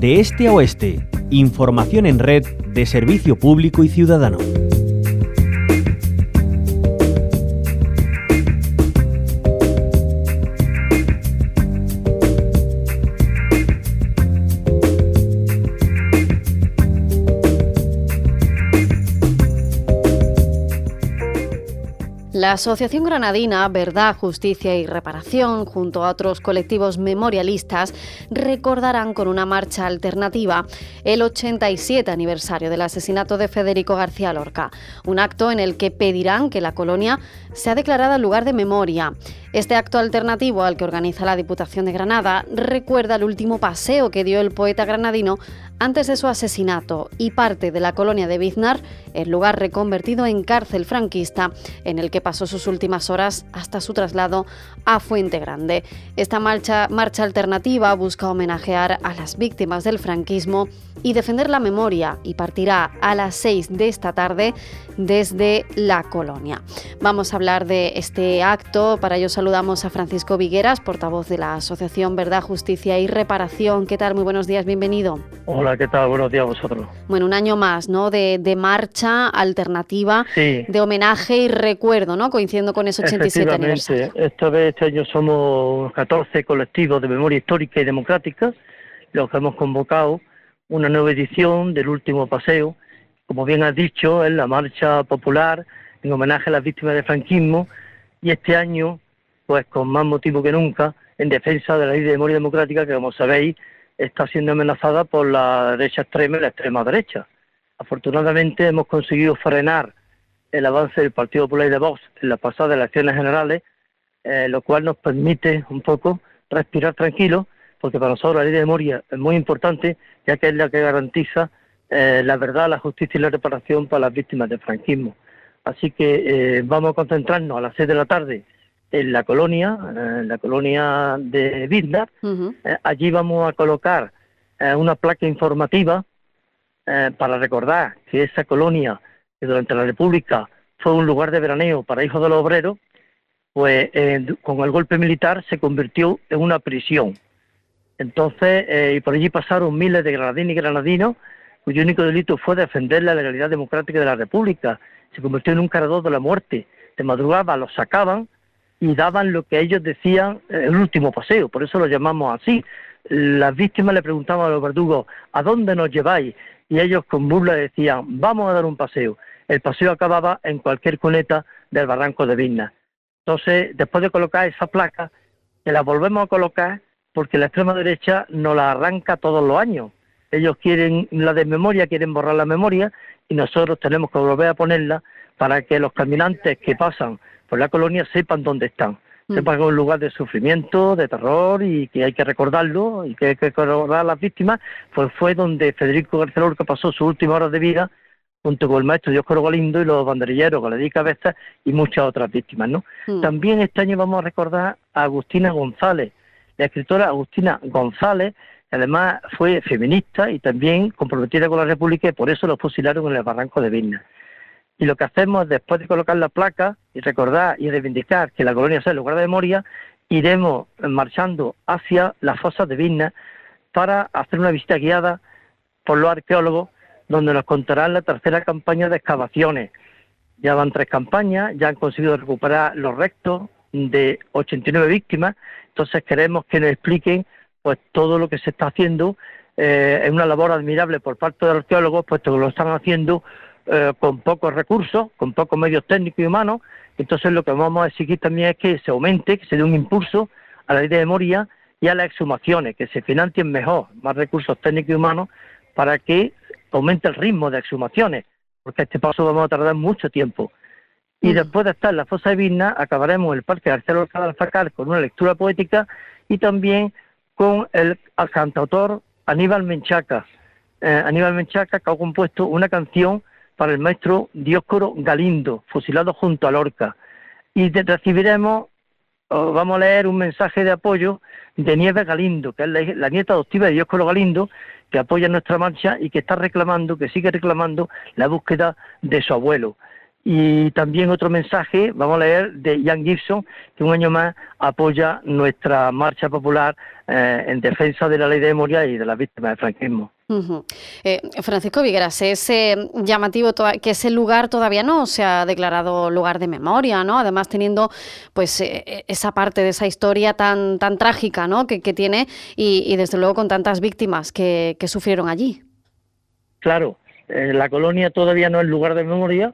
De este a oeste, información en red de servicio público y ciudadano. La Asociación Granadina Verdad, Justicia y Reparación, junto a otros colectivos memorialistas, recordarán con una marcha alternativa el 87 aniversario del asesinato de Federico García Lorca, un acto en el que pedirán que la colonia sea declarada lugar de memoria. Este acto alternativo, al que organiza la Diputación de Granada, recuerda el último paseo que dio el poeta granadino antes de su asesinato y parte de la colonia de Biznar, el lugar reconvertido en cárcel franquista en el que pasó sus últimas horas hasta su traslado a Fuente Grande. Esta marcha alternativa busca homenajear a las víctimas del franquismo y defender la memoria, y partirá a las 6 de esta tarde desde la colonia. Vamos a hablar de este acto. Para ello saludamos a Francisco Vigueras, portavoz de la Asociación Verdad, Justicia y Reparación. ¿Qué tal? Muy buenos días, bienvenido. Hola, ¿qué tal? Buenos días a vosotros. Bueno, un año más, ¿no?, de marcha alternativa, sí, de homenaje y recuerdo, ¿no?, coincidiendo con ese 87 aniversario. Este año somos 14 colectivos de memoria histórica y democrática los que hemos convocado una nueva edición del último paseo. Como bien has dicho, es la marcha popular en homenaje a las víctimas del franquismo, y este año, pues con más motivo que nunca, en defensa de la ley de memoria democrática, que, como sabéis, está siendo amenazada por la derecha extrema y la extrema derecha. Afortunadamente hemos conseguido frenar el avance del Partido Popular y de Vox en las pasadas elecciones generales, lo cual nos permite un poco respirar tranquilos, porque para nosotros la ley de memoria es muy importante, ya que es la que garantiza la verdad, la justicia y la reparación para las víctimas del franquismo. Así que vamos a concentrarnos a las 6 de la tarde en la colonia de Biznar. Allí vamos a colocar una placa informativa para recordar que esa colonia, que durante la República fue un lugar de veraneo para hijos de los obreros, pues con el golpe militar se convirtió en una prisión. Entonces, y por allí pasaron miles de granadinas y granadinos, cuyo único delito fue defender la legalidad democrática de la República. Se convirtió en un cargador de la muerte. De madrugada los sacaban y daban lo que ellos decían el último paseo, por eso lo llamamos así. Las víctimas le preguntaban a los verdugos: ¿a dónde nos lleváis? Y ellos con burla decían: vamos a dar un paseo. El paseo acababa en cualquier cuneta del barranco de Biznar. Entonces, después de colocar esa placa, que la volvemos a colocar porque la extrema derecha nos la arranca todos los años. Ellos quieren la desmemoria, quieren borrar la memoria, y nosotros tenemos que volver a ponerla para que los caminantes que pasan por la colonia sepan dónde están. Sepan que es un lugar de sufrimiento, de terror, y que hay que recordarlo, y que hay que recordar a las víctimas. Pues fue donde Federico García Lorca pasó sus últimas horas de vida, junto con el maestro Dioscoro Galindo y los banderilleros Galerí Cabezas y muchas otras víctimas, ¿no? También este año vamos a recordar a Agustina González, la escritora Agustina González, que además fue feminista y también comprometida con la República, y por eso lo fusilaron en el barranco de Biznar. Y lo que hacemos, después de colocar la placa y recordar y reivindicar que la colonia sea el lugar de memoria, iremos marchando hacia las fosas de Biznar para hacer una visita guiada por los arqueólogos, donde nos contarán la tercera campaña de excavaciones. Ya van 3 campañas, ya han conseguido recuperar los restos de 89 víctimas. Entonces queremos que nos expliquen pues todo lo que se está haciendo. Es una labor admirable por parte de los arqueólogos, puesto que lo están haciendo con pocos recursos, con pocos medios técnicos y humanos. Entonces lo que vamos a exigir también es que se aumente, que se dé un impulso a la ley de memoria y a las exhumaciones, que se financien mejor, más recursos técnicos y humanos, para que aumente el ritmo de exhumaciones, porque a este paso vamos a tardar mucho tiempo. Y después de estar en la fosa de Biznar, acabaremos en el Parque García Lorca de Alfacar con una lectura poética, y también con el cantautor Aníbal Menchaca, que ha compuesto una canción para el maestro Dioscoro Galindo, fusilado junto a Lorca. Y recibiremos, vamos a leer un mensaje de apoyo de Nieves Galindo, que es la nieta adoptiva de Dioscoro Galindo, que apoya nuestra marcha y que está reclamando, que sigue reclamando la búsqueda de su abuelo. Y también otro mensaje, vamos a leer, de Ian Gibson, que un año más apoya nuestra marcha popular en defensa de la ley de memoria y de las víctimas del franquismo. Francisco Vigueras, es llamativo que ese lugar todavía no se ha declarado lugar de memoria, ¿no? Además teniendo pues esa parte de esa historia tan trágica, ¿no? que tiene y desde luego con tantas víctimas que sufrieron allí. Claro, la colonia todavía no es lugar de memoria.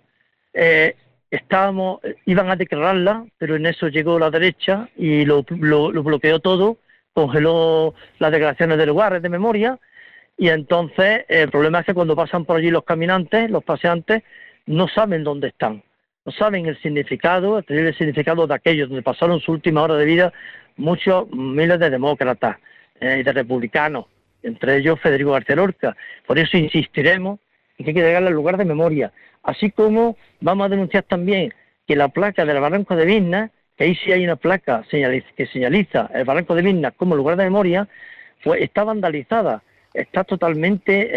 Iban a declararla, pero en eso llegó la derecha y lo bloqueó todo, congeló las declaraciones de lugares de memoria. Y entonces el problema es que cuando pasan por allí los caminantes, los paseantes, no saben dónde están, no saben el significado, el terrible significado de aquellos donde pasaron su última hora de vida muchos miles de demócratas y de republicanos, entre ellos Federico García Lorca. Por eso insistiremos en que hay que llegar al lugar de memoria, así como vamos a denunciar también que la placa del Barranco de Vilna, que ahí sí hay una placa que señaliza el Barranco de Vilna como lugar de memoria, pues está vandalizada. Está totalmente,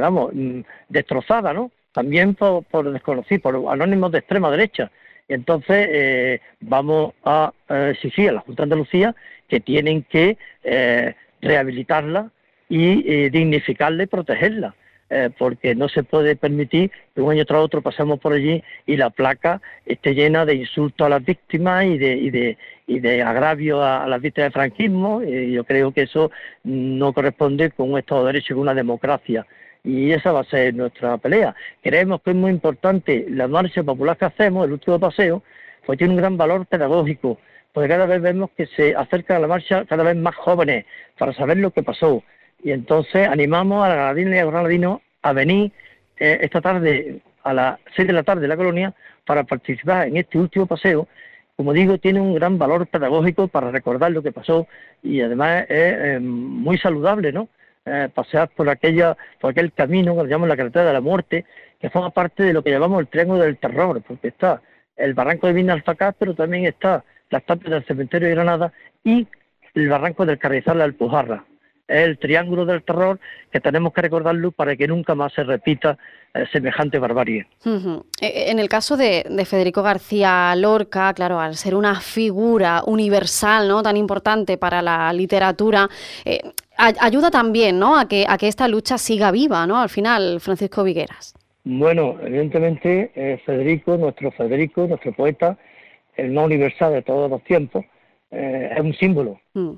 destrozada, ¿no? También por desconocidos, por anónimos de extrema derecha. Y entonces vamos a exigir a la Junta de Andalucía que tienen que rehabilitarla y dignificarla y protegerla. Porque no se puede permitir que un año tras otro pasemos por allí y la placa esté llena de insultos a las víctimas y de agravio a las víctimas del franquismo. Yo creo que eso no corresponde con un Estado de Derecho y con una democracia. Y esa va a ser nuestra pelea. Creemos que es muy importante la marcha popular que hacemos, el último paseo, pues tiene un gran valor pedagógico, porque cada vez vemos que se acercan a la marcha cada vez más jóvenes para saber lo que pasó. Y entonces animamos a la granadina y a los granadinos a venir esta tarde a las 6 de la tarde en la colonia para participar en este último paseo. Como digo, tiene un gran valor pedagógico para recordar lo que pasó y además es muy saludable, ¿no? Pasear por aquel camino que llamamos la carretera de la muerte, que forma parte de lo que llamamos el triángulo del terror, porque está el Barranco de Vilna Alfacás, pero también está las tapias del cementerio de Granada y el Barranco del Carrizal de Alpujarra. Es el triángulo del terror que tenemos que recordarlo para que nunca más se repita semejante barbarie. En el caso de Federico García Lorca, claro, al ser una figura universal, ¿no?, tan importante para la literatura, ayuda también, ¿no?, a que esta lucha siga viva, ¿no?, al final, Francisco Vigueras. Bueno, evidentemente Federico, nuestro poeta, el más universal de todos los tiempos, es un símbolo.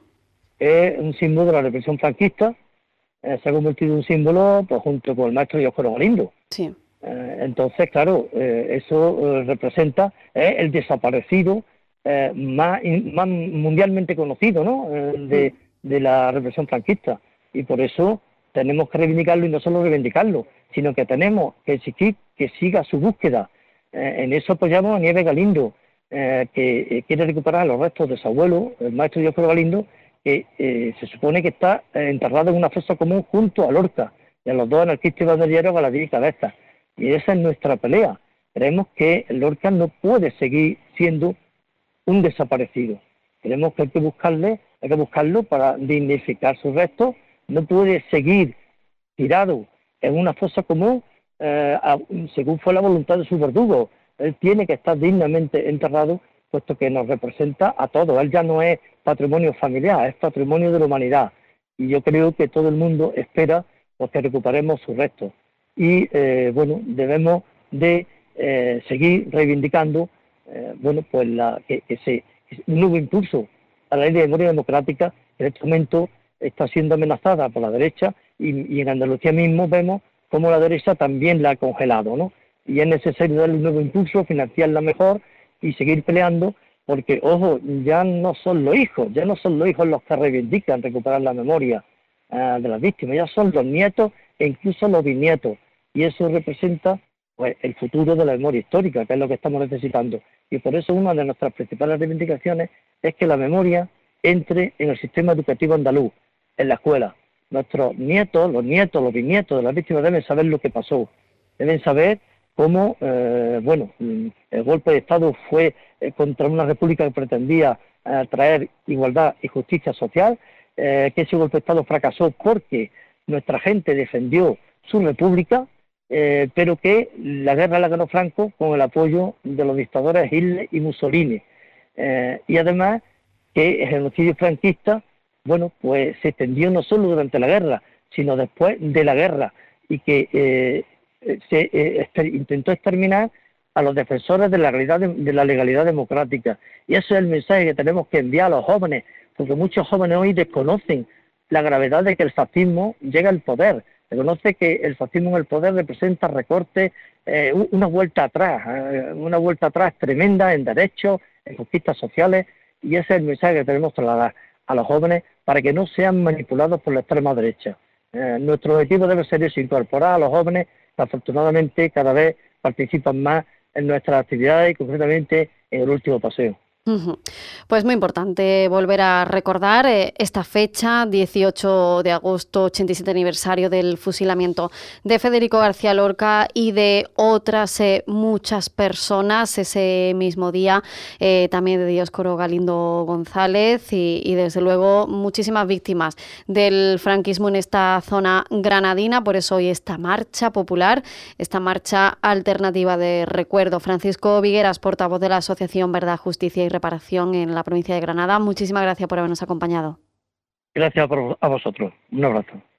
Es un símbolo de la represión franquista, se ha convertido en un símbolo pues, junto con el maestro Dioscoro Galindo. Sí. Entonces, claro, eso representa el desaparecido más mundialmente conocido, ¿no? De la represión franquista. Y por eso tenemos que reivindicarlo, y no solo reivindicarlo, sino que tenemos que exigir que siga su búsqueda. En eso apoyamos a Nieves Galindo, que quiere recuperar los restos de su abuelo, el maestro Dioscoro Galindo, que se supone que está enterrado en una fosa común junto a Lorca, y a los dos anarquistas y banderilleros Galadí y Cabeza. Y esa es nuestra pelea. Creemos que Lorca no puede seguir siendo un desaparecido. Creemos que hay que buscarlo para dignificar sus restos. No puede seguir tirado en una fosa común según fue la voluntad de su verdugo. Él tiene que estar dignamente enterrado, puesto que nos representa a todos. Él ya no es patrimonio familiar, es patrimonio de la humanidad. Y yo creo que todo el mundo espera pues, que recuperemos sus restos. Y, debemos de seguir reivindicando, un nuevo impulso a la ley de memoria democrática, que en este momento está siendo amenazada por la derecha, y en Andalucía mismo vemos cómo la derecha también la ha congelado, ¿no? Y es necesario darle un nuevo impulso, financiarla mejor y seguir peleando, porque, ojo, ya no son los hijos los que reivindican recuperar la memoria de las víctimas, ya son los nietos e incluso los bisnietos, y eso representa pues el futuro de la memoria histórica, que es lo que estamos necesitando. Y por eso una de nuestras principales reivindicaciones es que la memoria entre en el sistema educativo andaluz, en la escuela. Nuestros nietos, los bisnietos de las víctimas deben saber lo que pasó, deben saber cómo, el golpe de Estado fue contra una república que pretendía traer igualdad y justicia social, que ese golpe de Estado fracasó porque nuestra gente defendió su república, pero que la guerra la ganó Franco con el apoyo de los dictadores Hitler y Mussolini. Y además que el genocidio franquista, bueno, pues se extendió no solo durante la guerra, sino después de la guerra, y que intentó exterminar a los defensores de la legalidad democrática. Y ese es el mensaje que tenemos que enviar a los jóvenes, porque muchos jóvenes hoy desconocen la gravedad de que el fascismo llega al poder. Reconoce que el fascismo en el poder representa recortes, una vuelta atrás tremenda en derechos, en conquistas sociales, y ese es el mensaje que tenemos que trasladar a los jóvenes para que no sean manipulados por la extrema derecha. Nuestro objetivo debe ser eso, incorporar a los jóvenes que afortunadamente cada vez participan más en nuestras actividades y concretamente en el último paseo. Pues muy importante volver a recordar esta fecha, 18 de agosto, 87 aniversario del fusilamiento de Federico García Lorca y de otras muchas personas ese mismo día, también de Dioscoro Galindo González y desde luego muchísimas víctimas del franquismo en esta zona granadina. Por eso hoy esta marcha popular, esta marcha alternativa de recuerdo. Francisco Vigueras, portavoz de la Asociación Verdad, Justicia y Reparación en la provincia de Granada. Muchísimas gracias por habernos acompañado. Gracias a vosotros. Un abrazo.